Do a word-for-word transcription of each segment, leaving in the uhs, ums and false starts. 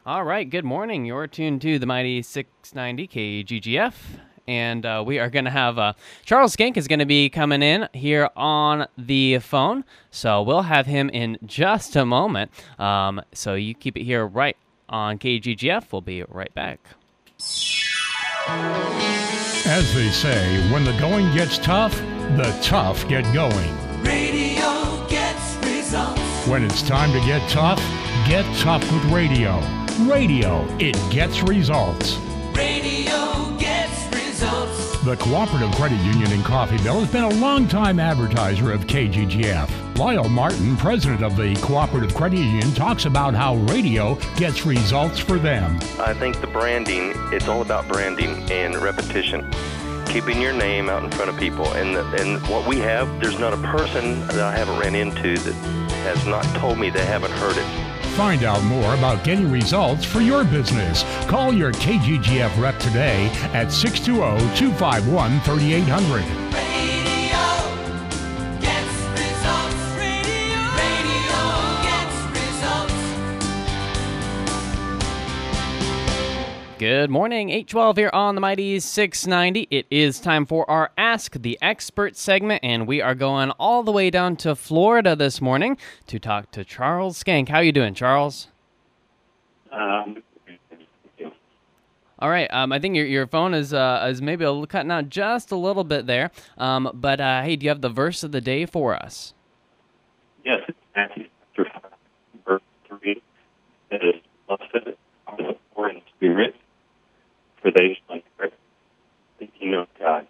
All right, good morning. You're tuned to the Mighty six ninety K G G F, and uh, we are going to have uh, Charles Skank is going to be coming in here on the phone, so we'll have him in just a moment. Um, so you keep it here right on K G G F. We'll be right back. As they say, when the going gets tough, the tough get going. Radio gets results. When it's time to get tough, get tough with radio. Radio, it gets results. Radio gets results. The Cooperative Credit Union in Coffeyville has been a longtime advertiser of K G G F. Lyle Martin, president of the Cooperative Credit Union, talks about how radio gets results for them. I think the branding, it's all about branding and repetition. Keeping your name out in front of people. And, the, and what we have, there's not a person that I haven't ran into that has not told me they haven't heard it. Find out more about getting results for your business. Call your K G G F rep today at six two zero, two five one, three eight zero zero. Radio gets results. Radio, radio gets results. Good morning, eight twelve here on the Mighty six ninety. It is time for our Ask the Expert segment, and we are going all the way down to Florida this morning to talk to Charles Skank. How you doing, Charles? Um, All right. Um, I think your your phone is uh, is maybe a little, cutting out just a little bit there. Um, but uh, hey, do you have the verse of the day for us? yes, it's Matthew chapter five, verse three. It is blessed are the poor in spirit, for they shall inherit the kingdom of God.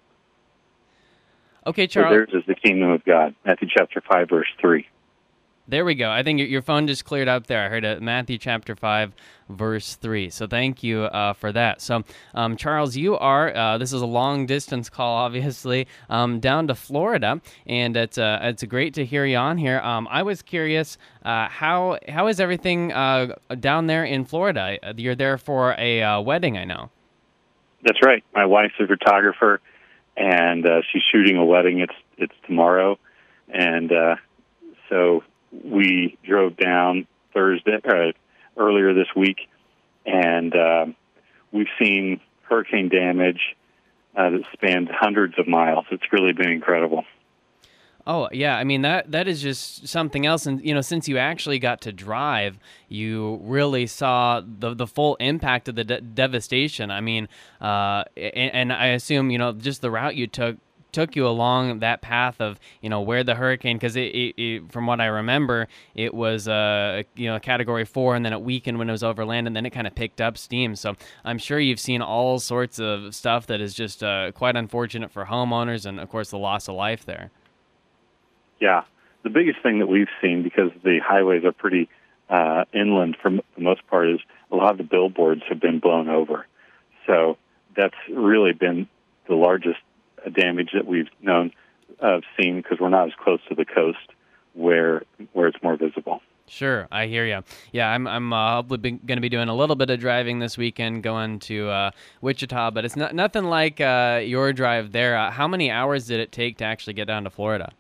Okay, For Charles. theirs is the kingdom of God. Matthew chapter five, verse three. There we go. I think your, your phone just cleared up there. I heard it, Matthew chapter five, verse three. So thank you uh, for that. So, um, Charles, you are, uh, this is a long-distance call, obviously, um, down to Florida, and it's uh, it's great to hear you on here. Um, I was curious, uh, how how is everything uh, down there in Florida? You're there for a uh, wedding, I know. That's right. My wife's a photographer, and uh, she's shooting a wedding. It's it's tomorrow, and uh, so we drove down Thursday uh, earlier this week, and uh, we've seen hurricane damage uh, that spans hundreds of miles. It's really been incredible. Oh, yeah. I mean, that that is just something else. And, you know, since you actually got to drive, you really saw the the full impact of the de- devastation. I mean, uh, and, and I assume, you know, just the route you took took you along that path of, you know, where the hurricane, because it, it, it, from what I remember, it was, uh, you know, a category four, and then it weakened when it was over land, and then it kind of picked up steam. So I'm sure you've seen all sorts of stuff that is just uh, quite unfortunate for homeowners and, of course, the loss of life there. Yeah. The biggest thing that we've seen, because the highways are pretty uh, inland for the most part, is a lot of the billboards have been blown over. So that's really been the largest damage that we've known of seeing, because we're not as close to the coast where where it's more visible. Sure, I hear you. Yeah, I'm I'm uh, going to be doing a little bit of driving this weekend, going to uh, Wichita, but it's not nothing like uh, your drive there. Uh, how many hours did it take to actually get down to Florida?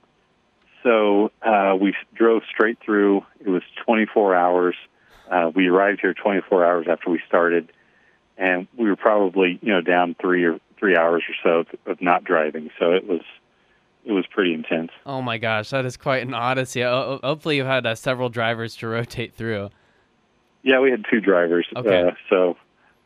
So uh, we drove straight through. It was twenty-four hours. Uh, we arrived here twenty-four hours after we started, and we were probably, you know, down three or three hours or so of not driving. So it was it was pretty intense. Oh my gosh, that is quite an odyssey. O- hopefully you had uh, several drivers to rotate through. Yeah, we had two drivers. Okay. Uh, so,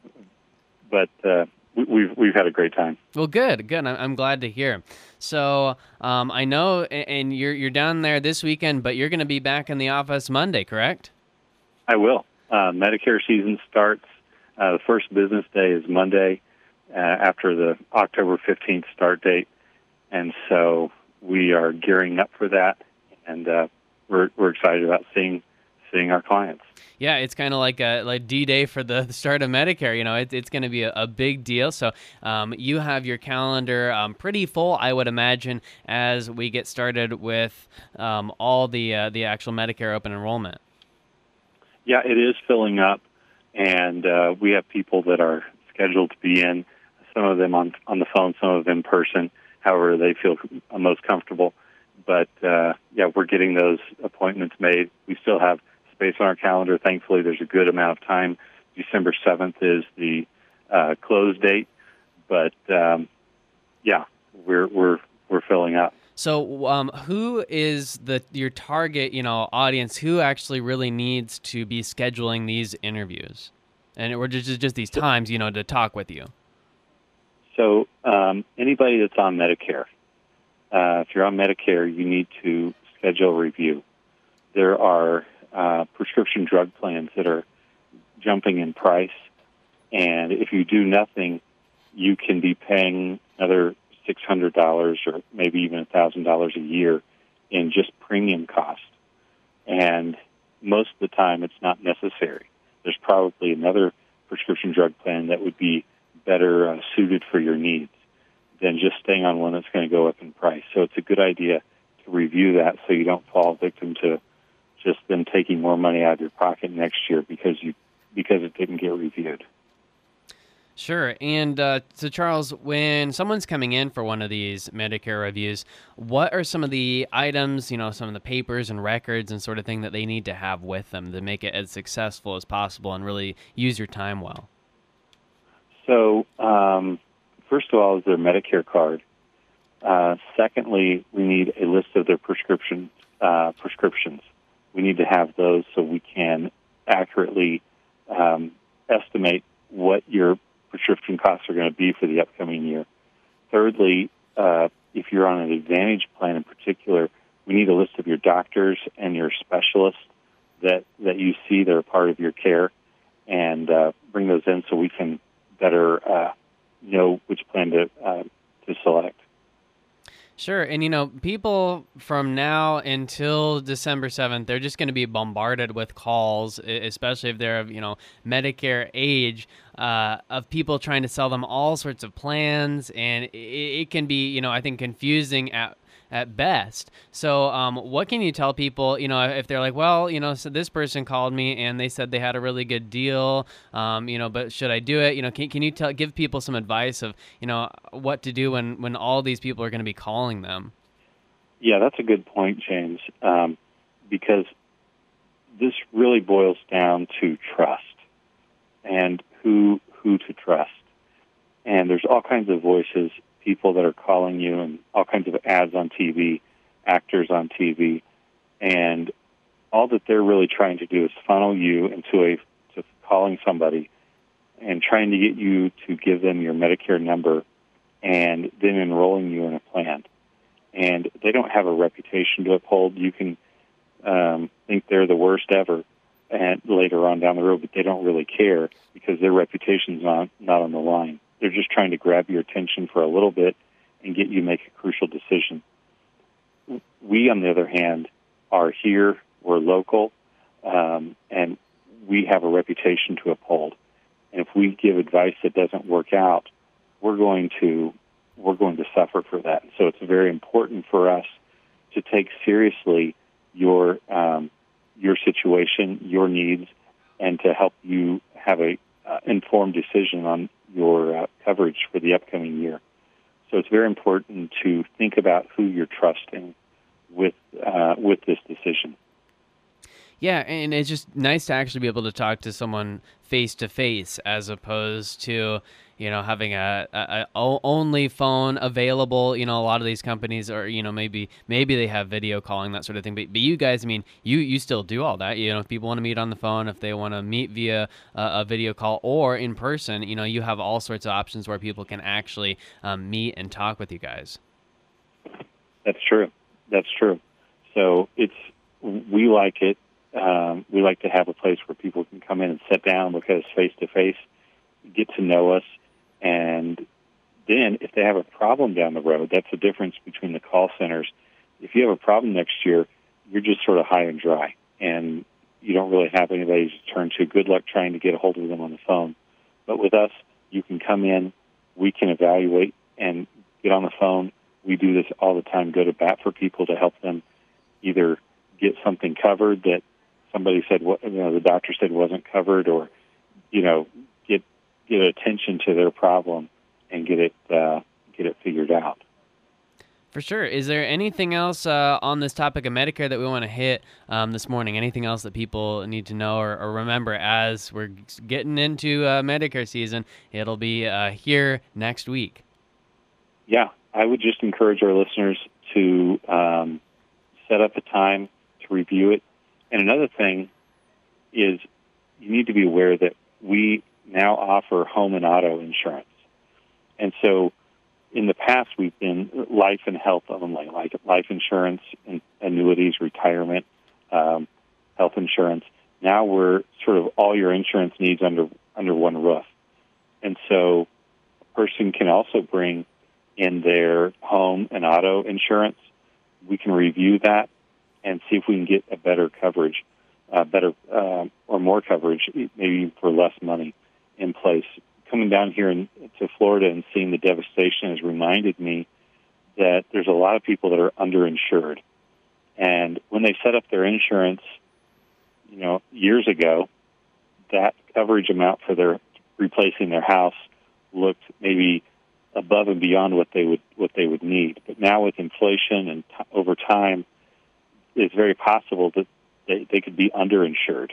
but uh, we, we've we've had a great time. Well, good, good. I'm, I'm glad to hear. So um, I know, and you're you're down there this weekend, but you're going to be back in the office Monday, correct? I will. Uh, Medicare season starts. Uh, the first business day is Monday uh, after the October fifteenth start date, and so we are gearing up for that, and uh, we're we're excited about seeing seeing our clients. Yeah, it's kind of like a like D-Day for the, the start of Medicare. You know, it, it's going to be a, a big deal. So um, you have your calendar um, pretty full, I would imagine, as we get started with um, all the uh, the actual Medicare open enrollment. Yeah, it is filling up, and uh, we have people that are scheduled to be in, some of them on on the phone, some of them in person, however they feel most comfortable. But, uh, yeah, we're getting those appointments made. We still have space on our calendar. Thankfully, there's a good amount of time. December seventh is the uh, close date, but um, yeah, we're we're we're filling up. So, um, who is the your target, you know, audience? Who actually really needs to be scheduling these interviews, and or just just these times, you know, to talk with you? So, um, anybody that's on Medicare, uh, if you're on Medicare, you need to schedule a review. There are uh, prescription drug plans that are jumping in price, and if you do nothing, you can be paying another six hundred dollars or maybe even one thousand dollars a year in just premium cost. And most of the time, it's not necessary. There's probably another prescription drug plan that would be better uh, suited for your needs than just staying on one that's going to go up in price. So it's a good idea to review that so you don't fall victim to just them taking more money out of your pocket next year because you because it didn't get reviewed. Sure. And uh, so, Charles, when someone's coming in for one of these Medicare reviews, what are some of the items, you know, some of the papers and records and sort of thing that they need to have with them to make it as successful as possible and really use your time well? So, um, first of all, is their Medicare card. Uh, secondly, we need a list of their prescription uh, prescriptions. We need to have those so we can accurately um, estimate what your prescription costs are going to be for the upcoming year. Thirdly, uh, if you're on an Advantage plan in particular, we need a list of your doctors and your specialists that, that you see that are part of your care, and uh, bring those in so we can better uh, know which plan to uh, to select. Sure. And, you know, people from now until December seventh, they're just going to be bombarded with calls, e- especially if they're of, you know, Medicare age, uh, of people trying to sell them all sorts of plans. And it, it can be, you know, I think confusing at at best. So um, what can you tell people, you know, if they're like, well, you know, so this person called me and they said they had a really good deal, um, you know, but should I do it? You know, can, can you tell, give people some advice of, you know, what to do when, when all these people are going to be calling them? Yeah, that's a good point, James, um, because this really boils down to trust and who who to trust. And there's all kinds of voices, people that are calling you, and all kinds of ads on T V, actors on T V, and all that they're really trying to do is funnel you into a to calling somebody and trying to get you to give them your Medicare number and then enrolling you in a plan. And they don't have a reputation to uphold. You can um, think they're the worst ever and later on down the road, but they don't really care because their reputation's not, not on the line. They're just trying to grab your attention for a little bit and get you to make a crucial decision. We, on the other hand, are here, we're local, um, and we have a reputation to uphold. And if we give advice that doesn't work out, we're going to we're going to suffer for that. So it's very important for us to take seriously your um, your situation, your needs, and to help you have a uh, informed decision on your uh, coverage for the upcoming year. So it's very important to think about who you're trusting with uh, with this decision. Yeah, and it's just nice to actually be able to talk to someone face to face as opposed to, you know, having a, a, a only phone available. You know, a lot of these companies are, you know, maybe maybe they have video calling, that sort of thing. But, but you guys, I mean, you, you still do all that. You know, if people want to meet on the phone, if they want to meet via a, a video call or in person, you know, you have all sorts of options where people can actually um, meet and talk with you guys. That's true. That's true. So it's we like it. Um, we like to have a place where people can come in and sit down, look at us face to face, get to know us, and then if they have a problem down the road, that's the difference between the call centers. If you have a problem next year, you're just sort of high and dry, and you don't really have anybody to turn to. Good luck trying to get a hold of them on the phone. But with us, you can come in, we can evaluate and get on the phone. We do this all the time, go to bat for people to help them either get something covered that somebody said, you know, the doctor said wasn't covered, or, you know, get get attention to their problem and get it uh, get it figured out. For sure. Is there anything else uh, on this topic of Medicare that we want to hit um, this morning? Anything else that people need to know or, or remember as we're getting into uh, Medicare season? It'll be uh, here next week. Yeah, I would just encourage our listeners to um, set up a time to review it. And another thing is you need to be aware that we now offer home and auto insurance. And so in the past, we've been life and health only, like life insurance, and annuities, retirement, um, health insurance. Now we're sort of all your insurance needs under under one roof. And so a person can also bring in their home and auto insurance. We can review that and see if we can get a better coverage, uh, better uh, or more coverage, maybe for less money in place. Coming down here in, to Florida and seeing the devastation has reminded me that there's a lot of people that are underinsured. And when they set up their insurance, you know, years ago, that coverage amount for their replacing their house looked maybe above and beyond what they would what they would need. But now with inflation and t- over time, it's very possible that they, they could be underinsured.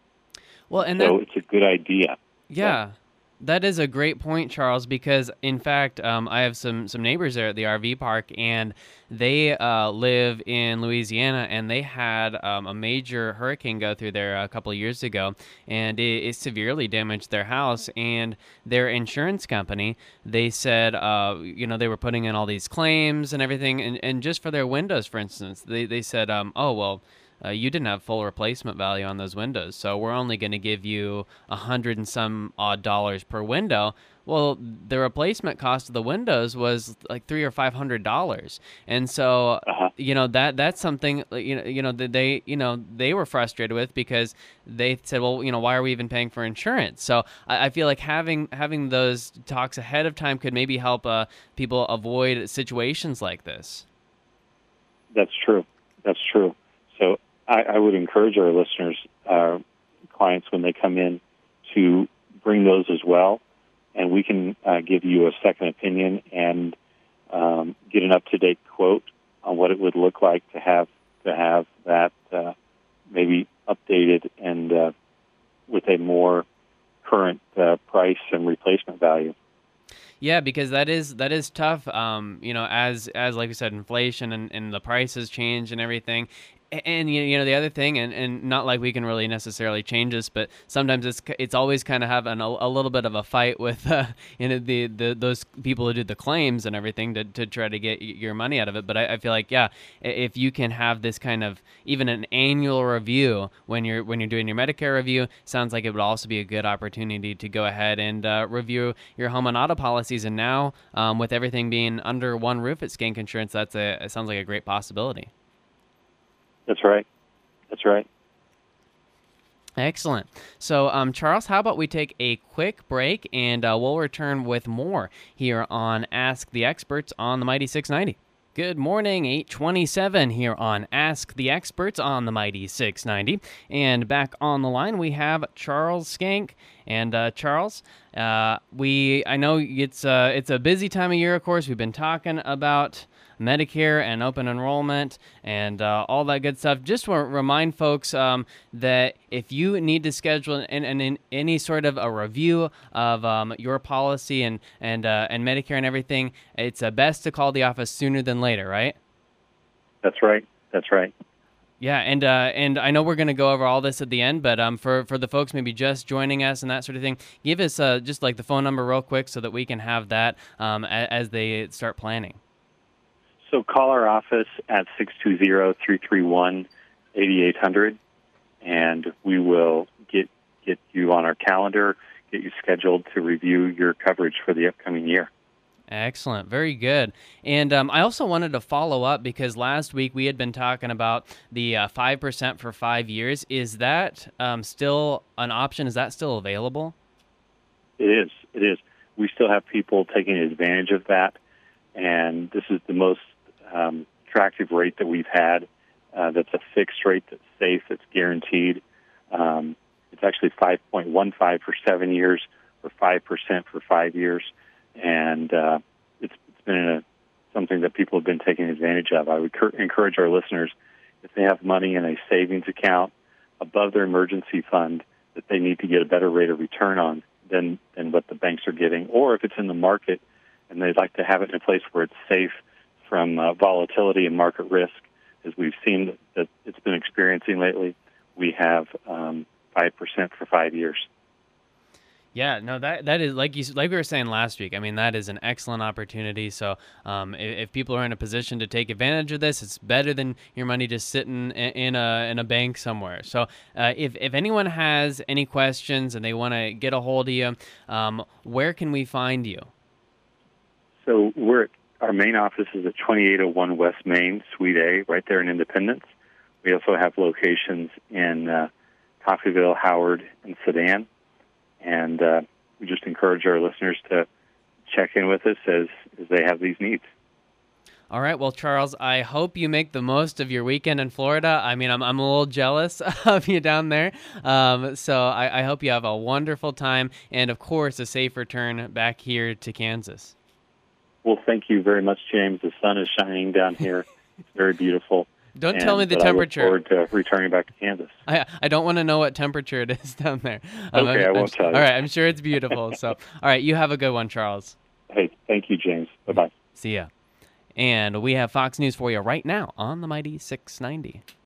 Well, and so that, it's a good idea. Yeah. That is a great point, Charles, because, in fact, um, I have some, some neighbors there at the R V park, and they uh, live in Louisiana, and they had um, a major hurricane go through there a couple of years ago, and it, it severely damaged their house, and their insurance company, they said, uh, you know, they were putting in all these claims and everything, and, and just for their windows, for instance, they, they said, um, oh, well, Uh, you didn't have full replacement value on those windows, so we're only going to give you a hundred and some odd dollars per window. Well, the replacement cost of the windows was like three or five hundred dollars, and so Uh-huh. you know that that's something you know you know that they you know they were frustrated with because they said, well, you know, why are we even paying for insurance? So I, I feel like having having those talks ahead of time could maybe help uh, people avoid situations like this. That's true. That's true. So I, I would encourage our listeners, uh, clients, when they come in, to bring those as well, and we can uh, give you a second opinion and um, get an up-to-date quote on what it would look like to have to have that uh, maybe updated and uh, with a more current uh, price and replacement value. Yeah, because that is that is tough. Um, you know, as as like we said, inflation and, and the prices change and everything. And you know the other thing, and, and not like we can really necessarily change this, but sometimes it's it's always kind of having a, a little bit of a fight with uh, you know the, the those people who do the claims and everything to, to try to get your money out of it. But I, I feel like yeah, if you can have this kind of even an annual review when you're when you're doing your Medicare review, sounds like it would also be a good opportunity to go ahead and uh, review your home and auto policies. And now um, with everything being under one roof at Skank Insurance, that's a it sounds like a great possibility. That's right. That's right. Excellent. So, um, Charles, how about we take a quick break, and uh, we'll return with more here on Ask the Experts on the Mighty six ninety. Good morning, eight twenty-seven here on Ask the Experts on the Mighty six ninety. And back on the line, we have Charles Skank. And uh, Charles, uh, we I know it's uh, it's a busy time of year, of course. We've been talking about Medicare and open enrollment and uh, all that good stuff. Just want to remind folks um, that if you need to schedule an, an, an, any sort of a review of um, your policy and and uh, and Medicare and everything, it's uh, best to call the office sooner than later, right? That's right. That's right. Yeah, and uh, and I know we're going to go over all this at the end, but um, for, for the folks maybe just joining us and that sort of thing, give us uh, just like the phone number real quick so that we can have that um, a- as they start planning. So call our office at six two zero, three three one, eight eight zero zero, and we will get get you on our calendar, get you scheduled to review your coverage for the upcoming year. Excellent. Very good. And um, I also wanted to follow up because last week we had been talking about the uh, five percent for five years. Is that um, still an option? Is that still available? It is. It is. We still have people taking advantage of that, and this is the most um, attractive rate that we've had. Uh, that's a fixed rate that's safe, that's guaranteed. Um, it's actually five point one five for seven years or five percent for five years. And uh, it's, it's been a something that people have been taking advantage of. I would cur- encourage our listeners, if they have money in a savings account above their emergency fund that they need to get a better rate of return on than, than what the banks are giving, or if it's in the market and they'd like to have it in a place where it's safe from uh, volatility and market risk, as we've seen that it's been experiencing lately, we have um, five percent for five years. Yeah, no, that that is like you like we were saying last week. I mean, that is an excellent opportunity. So, um, if, if people are in a position to take advantage of this, it's better than your money just sitting in, in a in a bank somewhere. So, uh, if if anyone has any questions and they want to get a hold of you, um, where can we find you? So, we're our main office is at twenty-eight oh one West Main, Suite A, right there in Independence. We also have locations in uh, Coffeyville, Howard, and Sedan. And uh, we just encourage our listeners to check in with us as, as they have these needs. All right. Well, Charles, I hope you make the most of your weekend in Florida. I mean, I'm I'm a little jealous of you down there. Um, so I, I hope you have a wonderful time and, of course, a safe return back here to Kansas. Well, thank you very much, James. The sun is shining down here. It's very beautiful. Don't and, tell me the but temperature. I look forward to returning back to Kansas. I I don't want to know what temperature it is down there. Um, Okay, I'm, I won't I'm, tell you. All right, I'm sure it's beautiful. So, all right, you have a good one, Charles. Hey, thank you, James. Bye-bye. See ya. And we have Fox News for you right now on the Mighty six ninety.